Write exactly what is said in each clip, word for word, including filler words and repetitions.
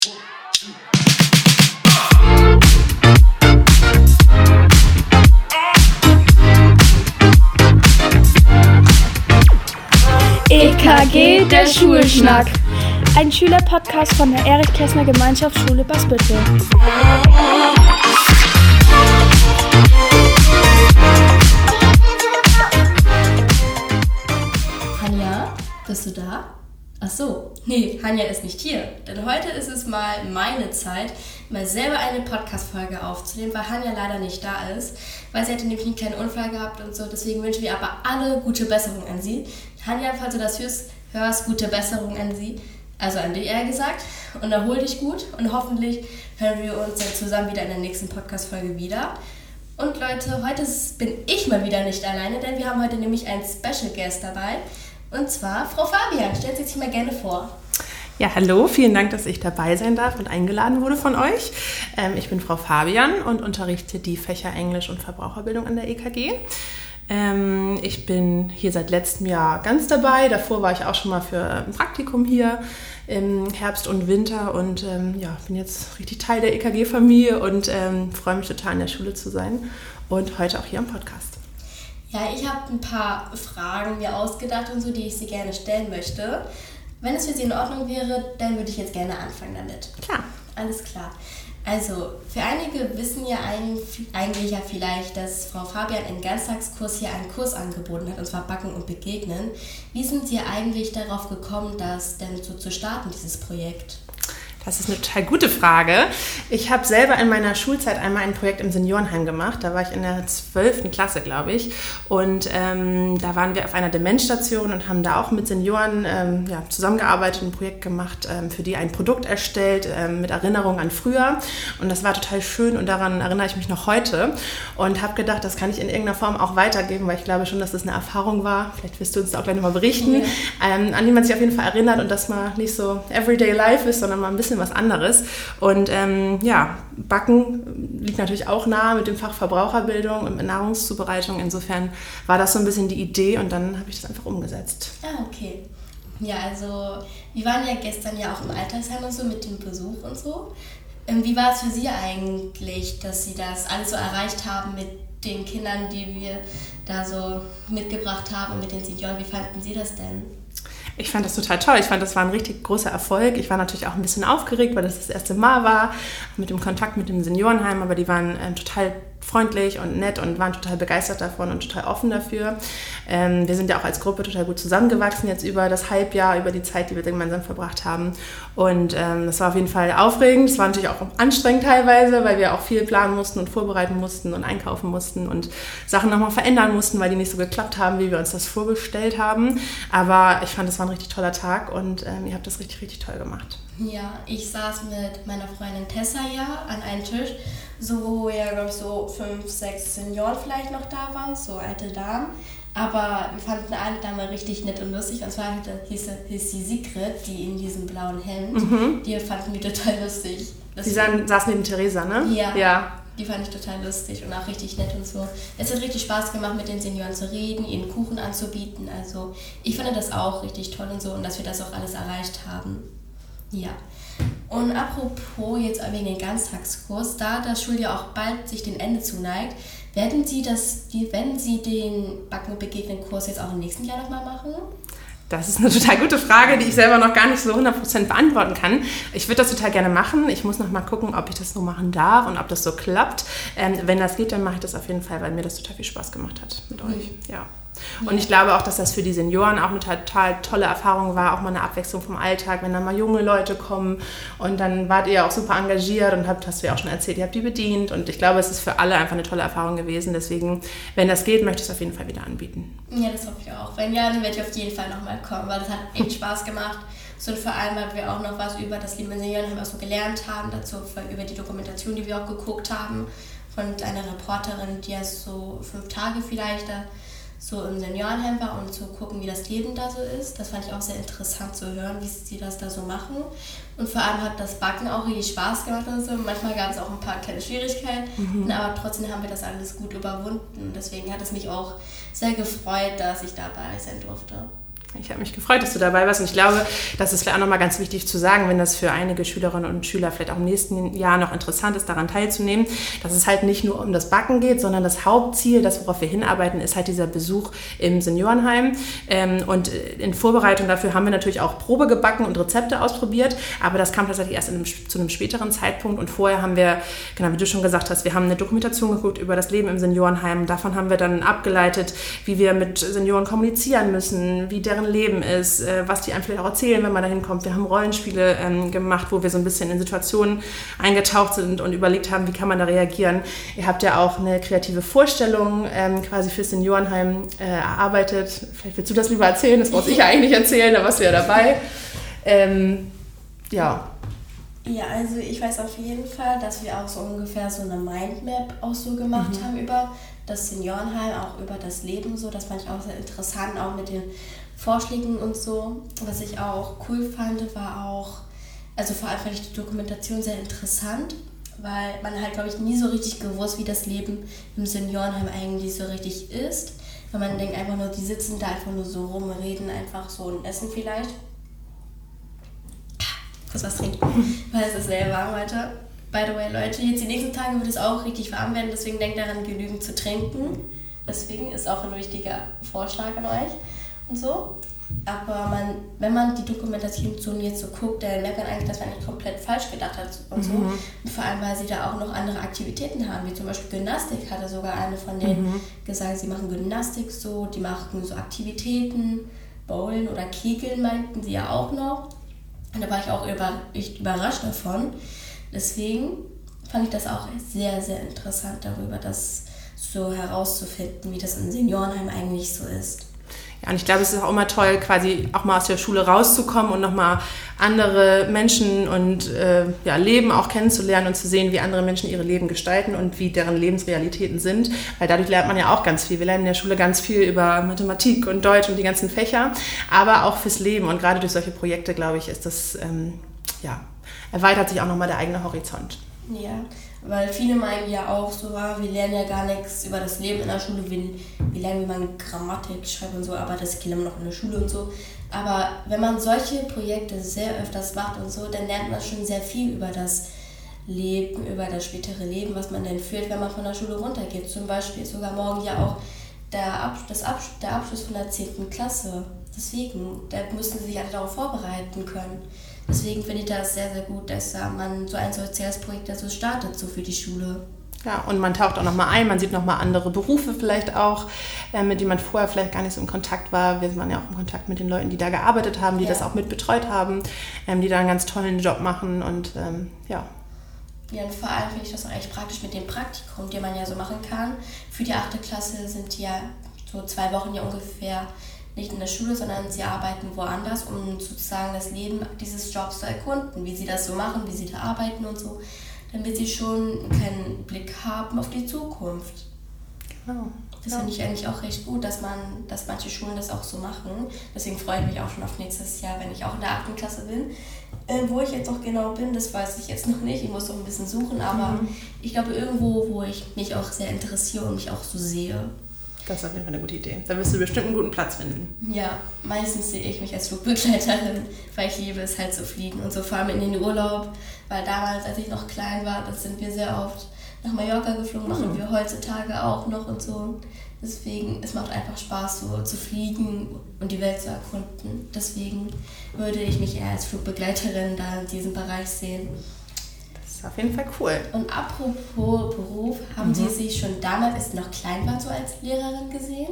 E K G, der Schulschnack. Ein Schülerpodcast von der Erich-Kästner Gemeinschaftsschule Bassbüttel. Hanja, bist du da? Ach so, nee, Hanja ist nicht hier. Denn heute ist es mal meine Zeit, mal selber eine Podcast-Folge aufzunehmen, weil Hanja leider nicht da ist, weil sie hatte nämlich einen kleinen Unfall gehabt und so. Deswegen wünschen wir aber alle gute Besserung an sie. Hanja, falls du das hörst, hörst gute Besserung an sie, also an dich eher gesagt. Und erhol dich gut und hoffentlich hören wir uns dann zusammen wieder in der nächsten Podcast-Folge wieder. Und Leute, heute bin ich mal wieder nicht alleine, denn wir haben heute nämlich einen Special Guest dabei. Und zwar Frau Fabian. Stellt Sie sich mal gerne vor. Ja, hallo, vielen Dank, dass ich dabei sein darf und eingeladen wurde von euch. Ähm, ich bin Frau Fabian und unterrichte die Fächer Englisch und Verbraucherbildung an der E K G. Ähm, ich bin hier seit letztem Jahr ganz dabei. Davor war ich auch schon mal für ein Praktikum hier im Herbst und Winter und ähm, ja, bin jetzt richtig Teil der E K G-Familie und ähm, freue mich total, in der Schule zu sein und heute auch hier am Podcast. Ja, ich habe ein paar Fragen mir ausgedacht und so, die ich Sie gerne stellen möchte. Wenn es für Sie in Ordnung wäre, dann würde ich jetzt gerne anfangen damit. Klar. Alles klar. Also, für einige wissen ja eigentlich ja vielleicht, dass Frau Fabian im Ganztagskurs hier einen Kurs angeboten hat, und zwar Backen und Begegnen. Wie sind Sie eigentlich darauf gekommen, das denn so zu starten, dieses Projekt? Das ist eine total gute Frage. Ich habe selber in meiner Schulzeit einmal ein Projekt im Seniorenheim gemacht. Da war ich in der zwölften Klasse, glaube ich. Und ähm, da waren wir auf einer Demenzstation und haben da auch mit Senioren ähm, ja, zusammengearbeitet, ein Projekt gemacht, ähm, für die ein Produkt erstellt ähm, mit Erinnerung an früher. Und das war total schön und daran erinnere ich mich noch heute. Und habe gedacht, das kann ich in irgendeiner Form auch weitergeben, weil ich glaube schon, dass das eine Erfahrung war. Vielleicht wirst du uns da auch gleich nochmal berichten, ja. ähm, an die man sich auf jeden Fall erinnert und dass man nicht so everyday life ist, sondern mal ein bisschen was anderes. Und ähm, ja, Backen liegt natürlich auch nahe mit dem Fach Verbraucherbildung und mit Nahrungszubereitung. Insofern war das so ein bisschen die Idee und dann habe ich das einfach umgesetzt. Ah, okay. Ja, also wir waren ja gestern ja auch im Altersheim und so mit dem Besuch und so. Ähm, wie war es für Sie eigentlich, dass Sie das alles so erreicht haben mit den Kindern, die wir da so mitgebracht haben und mit den Senioren? Wie fanden Sie das denn? Ich fand das total toll. Ich fand, das war ein richtig großer Erfolg. Ich war natürlich auch ein bisschen aufgeregt, weil das das erste Mal war mit dem Kontakt mit dem Seniorenheim, aber die waren äh, total freundlich und nett und waren total begeistert davon und total offen dafür. Ähm, wir sind ja auch als Gruppe total gut zusammengewachsen jetzt über das Halbjahr, über die Zeit, die wir gemeinsam verbracht haben. Und ähm, das war auf jeden Fall aufregend. Es war natürlich auch anstrengend teilweise, weil wir auch viel planen mussten und vorbereiten mussten und einkaufen mussten und Sachen nochmal verändern mussten, weil die nicht so geklappt haben, wie wir uns das vorgestellt haben. Aber ich fand, es war ein richtig toller Tag und ähm, ihr habt das richtig, richtig toll gemacht. Ja, ich saß mit meiner Freundin Tessa ja an einem Tisch, so wo ja, glaube ich, so fünf, sechs Senioren vielleicht noch da waren, so alte Damen. Aber wir fanden eine Dame richtig nett und lustig, und zwar hieß, hieß die Sigrid, die in diesem blauen Hemd, mhm. die fanden wir total lustig. Das Sie sahen, saß neben Theresa, ne? Ja, ja, die fand ich total lustig und auch richtig nett und so. Es hat richtig Spaß gemacht, mit den Senioren zu reden, ihnen Kuchen anzubieten. Also ich fand das auch richtig toll und so, und dass wir das auch alles erreicht haben. Ja. Und apropos jetzt wegen den Ganztagskurs, da das Schuljahr auch bald sich dem Ende zuneigt, werden Sie, das, die, werden Sie den Backen- und Begegnen-Kurs jetzt auch im nächsten Jahr nochmal machen? Das ist eine total gute Frage, die ich selber noch gar nicht so hundert Prozent beantworten kann. Ich würde das total gerne machen. Ich muss noch mal gucken, ob ich das so machen darf und ob das so klappt. Ähm, wenn das geht, dann mache ich das auf jeden Fall, weil mir das total viel Spaß gemacht hat mit mhm. euch. Ja. Und ich glaube auch, dass das für die Senioren auch eine total tolle Erfahrung war, auch mal eine Abwechslung vom Alltag, wenn dann mal junge Leute kommen, und dann wart ihr auch super engagiert und habt, hast du ja auch schon erzählt, ihr habt die bedient, und ich glaube, es ist für alle einfach eine tolle Erfahrung gewesen, deswegen, wenn das geht, möchte ich es auf jeden Fall wieder anbieten. Ja, das hoffe ich auch. Wenn ja, dann werde ich auf jeden Fall nochmal kommen, weil das hat echt Spaß gemacht. So, vor allem, weil wir auch noch was über das Liebe Seniorenheim auch so gelernt haben, dazu über die Dokumentation, die wir auch geguckt haben, von einer Reporterin, die ja so fünf Tage vielleicht da so im Seniorenheim war, um zu gucken, wie das Leben da so ist. Das fand ich auch sehr interessant zu hören, wie sie das da so machen. Und vor allem hat das Backen auch richtig Spaß gemacht und so. Manchmal gab es auch ein paar kleine Schwierigkeiten, mhm. aber trotzdem haben wir das alles gut überwunden. Deswegen hat es mich auch sehr gefreut, dass ich dabei sein durfte. Ich habe mich gefreut, dass du dabei warst und ich glaube, das ist vielleicht auch nochmal ganz wichtig zu sagen, wenn das für einige Schülerinnen und Schüler vielleicht auch im nächsten Jahr noch interessant ist, daran teilzunehmen, dass es halt nicht nur um das Backen geht, sondern das Hauptziel, das worauf wir hinarbeiten, ist halt dieser Besuch im Seniorenheim. Und in Vorbereitung dafür haben wir natürlich auch Probe gebacken und Rezepte ausprobiert, aber das kam tatsächlich erst in einem, zu einem späteren Zeitpunkt und vorher haben wir, genau wie du schon gesagt hast, wir haben eine Dokumentation geguckt über das Leben im Seniorenheim. Davon haben wir dann abgeleitet, wie wir mit Senioren kommunizieren müssen, wie deren Leben ist, was die einem vielleicht auch erzählen, wenn man da hinkommt. Wir haben Rollenspiele ähm, gemacht, wo wir so ein bisschen in Situationen eingetaucht sind und überlegt haben, wie kann man da reagieren. Ihr habt ja auch eine kreative Vorstellung ähm, quasi fürs Seniorenheim äh, erarbeitet. Vielleicht willst du das lieber erzählen, das brauchst ich ja eigentlich nicht erzählen, da warst du ja dabei. Ähm, ja. Ja, also ich weiß auf jeden Fall, dass wir auch so ungefähr so eine Mindmap auch so gemacht mhm. haben über das Seniorenheim, auch über das Leben so. Das fand ich auch sehr interessant, auch mit den Vorschlägen und so. Was ich auch cool fand, war auch, also vor allem fand ich die Dokumentation sehr interessant, weil man halt, glaube ich, nie so richtig gewusst, wie das Leben im Seniorenheim eigentlich so richtig ist. Weil man denkt einfach nur, die sitzen da einfach nur so rum, reden einfach so und essen vielleicht. Kurz was trinken, weil es ist sehr warm heute. By the way, Leute, jetzt die nächsten Tage wird es auch richtig warm werden, deswegen denkt daran, genügend zu trinken. Deswegen ist auch ein wichtiger Vorschlag an euch und so. Aber man, wenn man die Dokumentation jetzt so guckt, dann merkt man eigentlich, dass man nicht komplett falsch gedacht hat und so. Mhm. Und vor allem, weil sie da auch noch andere Aktivitäten haben, wie zum Beispiel Gymnastik, hatte sogar eine von denen mhm. gesagt, sie machen Gymnastik so, die machen so Aktivitäten, Bowlen oder Kegeln meinten sie ja auch noch. Und da war ich auch über, ich überrascht davon. Deswegen fand ich das auch sehr, sehr interessant darüber, das so herauszufinden, wie das im Seniorenheim eigentlich so ist. Ja, und ich glaube, es ist auch immer toll, quasi auch mal aus der Schule rauszukommen und nochmal andere Menschen und äh, ja, Leben auch kennenzulernen und zu sehen, wie andere Menschen ihre Leben gestalten und wie deren Lebensrealitäten sind. Weil dadurch lernt man ja auch ganz viel. Wir lernen in der Schule ganz viel über Mathematik und Deutsch und die ganzen Fächer, aber auch fürs Leben. Und gerade durch solche Projekte, glaube ich, ist das, ähm, ja, erweitert sich auch nochmal der eigene Horizont. Ja, weil viele meinen ja auch so, wir lernen ja gar nichts über das Leben in der Schule, wir, wir lernen, wie man Grammatik schreibt und so, aber das lernen wir noch in der Schule und so. Aber wenn man solche Projekte sehr öfters macht und so, dann lernt man schon sehr viel über das Leben, über das spätere Leben, was man denn führt, wenn man von der Schule runtergeht. Zum Beispiel sogar morgen ja auch der, Ab- das Absch- der Abschluss von der zehnten Klasse. Deswegen, da müssen sie sich alle darauf vorbereiten können. Deswegen finde ich das sehr, sehr gut, dass man so ein soziales Projekt da so startet, so für die Schule. Ja, und man taucht auch nochmal ein, man sieht nochmal andere Berufe vielleicht auch, äh, mit denen man vorher vielleicht gar nicht so im Kontakt war. Wir waren ja auch im Kontakt mit den Leuten, die da gearbeitet haben, die ja. das auch mit betreut haben, ähm, die da einen ganz tollen Job machen und ähm, ja. Ja, und vor allem finde ich das auch echt praktisch mit dem Praktikum, den man ja so machen kann. Für die achte Klasse sind die ja so zwei Wochen ja ungefähr nicht in der Schule, sondern sie arbeiten woanders, um sozusagen das Leben dieses Jobs zu erkunden, wie sie das so machen, wie sie da arbeiten und so, damit sie schon keinen Blick haben auf die Zukunft. Genau. Das finde ich eigentlich auch recht gut, dass man, dass manche Schulen das auch so machen. Deswegen freue ich mich auch schon auf nächstes Jahr, wenn ich auch in der achten Klasse bin. Äh, wo ich jetzt auch genau bin, das weiß ich jetzt noch nicht. Ich muss noch ein bisschen suchen, aber mhm. ich glaube irgendwo, wo ich mich auch sehr interessiere und mich auch so sehe. Das ist auf jeden Fall eine gute Idee. Da wirst du bestimmt einen guten Platz finden. Ja, meistens sehe ich mich als Flugbegleiterin, weil ich liebe es halt zu fliegen und so vor allem in den Urlaub, weil damals, als ich noch klein war, das sind wir sehr oft nach Mallorca geflogen, machen mhm. wir heutzutage auch noch und so. Deswegen, es macht einfach Spaß, so zu fliegen und die Welt zu erkunden. Deswegen würde ich mich eher als Flugbegleiterin da in diesem Bereich sehen. Auf jeden Fall cool. Und apropos Beruf, haben mhm. Sie sich schon damals, als Sie noch klein waren, so als Lehrerin gesehen?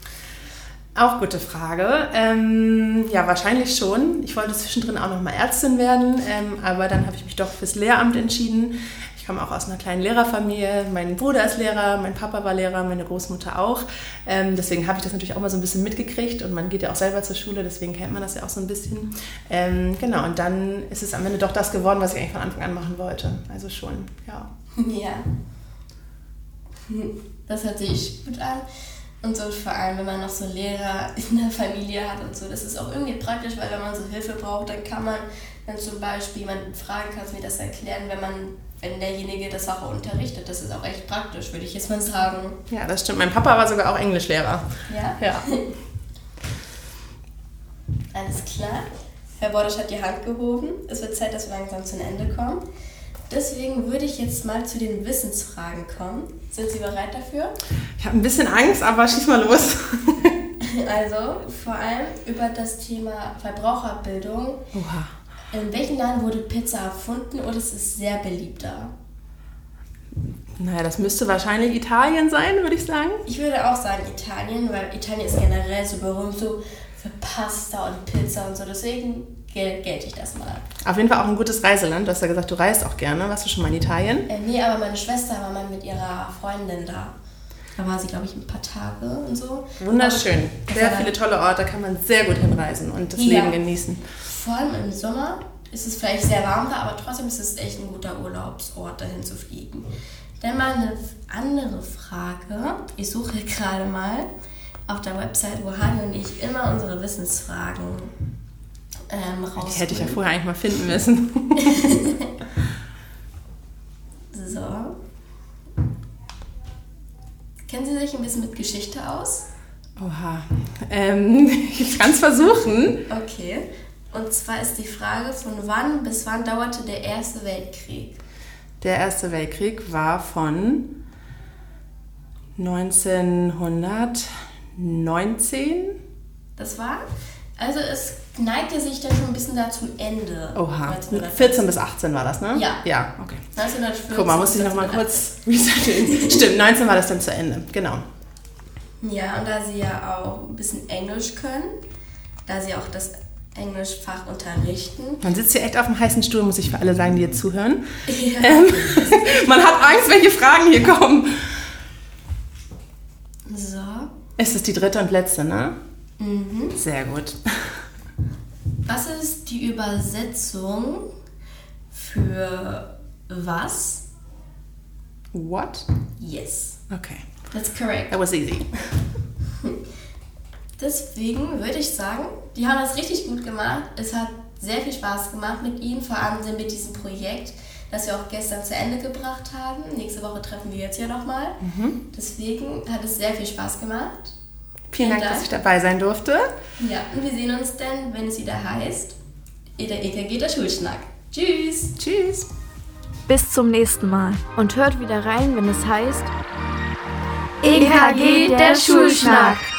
Auch gute Frage. Ähm, ja, wahrscheinlich schon. Ich wollte zwischendrin auch noch mal Ärztin werden, ähm, aber dann habe ich mich doch fürs Lehramt entschieden. Ich komme auch aus einer kleinen Lehrerfamilie. Mein Bruder ist Lehrer, mein Papa war Lehrer, meine Großmutter auch. Ähm, deswegen habe ich das natürlich auch mal so ein bisschen mitgekriegt und man geht ja auch selber zur Schule, deswegen kennt man das ja auch so ein bisschen. Ähm, genau, und dann ist es am Ende doch das geworden, was ich eigentlich von Anfang an machen wollte. Also schon, ja. Ja. Das hört sich gut an. Und so vor allem, wenn man noch so Lehrer in der Familie hat und so, das ist auch irgendwie praktisch, weil wenn man so Hilfe braucht, dann kann man dann zum Beispiel jemanden fragen, kannst du mir das erklären, wenn man, wenn derjenige das Sache unterrichtet. Das ist auch echt praktisch, würde ich jetzt mal sagen. Ja, das stimmt. Mein Papa war sogar auch Englischlehrer. Ja? Ja. Alles klar. Herr Bordisch hat die Hand gehoben. Es wird Zeit, dass wir langsam zum Ende kommen. Deswegen würde ich jetzt mal zu den Wissensfragen kommen. Sind Sie bereit dafür? Ich habe ein bisschen Angst, aber schieß mal los. Also, vor allem über das Thema Verbraucherbildung. Oha. In welchem Land wurde Pizza erfunden oder ist es sehr beliebt da? Naja, das müsste wahrscheinlich Italien sein, würde ich sagen. Ich würde auch sagen Italien, weil Italien ist generell so berühmt so für Pasta und Pizza und so. Deswegen gel- gelte ich das mal. Auf jeden Fall auch ein gutes Reiseland. Du hast ja gesagt, du reist auch gerne. Warst du schon mal in Italien? Äh, nee, aber meine Schwester war mal mit ihrer Freundin da. Da war sie, glaube ich, ein paar Tage und so. Wunderschön. Aber sehr viele tolle Orte, kann man sehr gut hinreisen und das ja. Leben genießen. Vor allem im Sommer ist es vielleicht sehr warm da, aber trotzdem ist es echt ein guter Urlaubsort, dahin zu fliegen. Dann mal eine andere Frage. Ich suche gerade mal auf der Website, wo Hanni und ich immer unsere Wissensfragen ähm, rausholen. Die hätte ich ja vorher eigentlich mal finden müssen. So. Kennen Sie sich ein bisschen mit Geschichte aus? Oha. Ähm, ich kann es versuchen. Okay. Und zwar ist die Frage, von wann bis wann dauerte der Erste Weltkrieg? Der Erste Weltkrieg war von neunzehnhundertneunzehn. Das war? Also es neigte sich dann schon ein bisschen da zum Ende. Oha, vierzehn bis achtzehn war das, ne? Ja. Ja, okay. neunzehnhundertvierzehn. Guck mal, muss ich noch mal kurz resetten. Stimmt, neunzehn war das dann zu Ende, genau. Ja, und da Sie ja auch ein bisschen Englisch können, da Sie auch das Englischfach unterrichten. Man sitzt hier echt auf dem heißen Stuhl, muss ich für alle sagen, die hier zuhören. Ja. Ähm, man hat Angst, welche Fragen hier kommen. So. Ist es die dritte und letzte, ne? Mhm. Sehr gut. Was ist die Übersetzung für was? What? Yes. Okay. That's correct. That was easy. Deswegen würde ich sagen, die haben das richtig gut gemacht. Es hat sehr viel Spaß gemacht mit ihnen, vor allem mit diesem Projekt, das wir auch gestern zu Ende gebracht haben. Nächste Woche treffen wir jetzt ja nochmal. Mhm. Deswegen hat es sehr viel Spaß gemacht. Vielen Dank, Dank, dass ich dabei sein durfte. Ja, und wir sehen uns dann, wenn es wieder heißt, der E K G, der Schulschnack. Tschüss. Tschüss. Bis zum nächsten Mal und hört wieder rein, wenn es heißt E K G, der Schulschnack.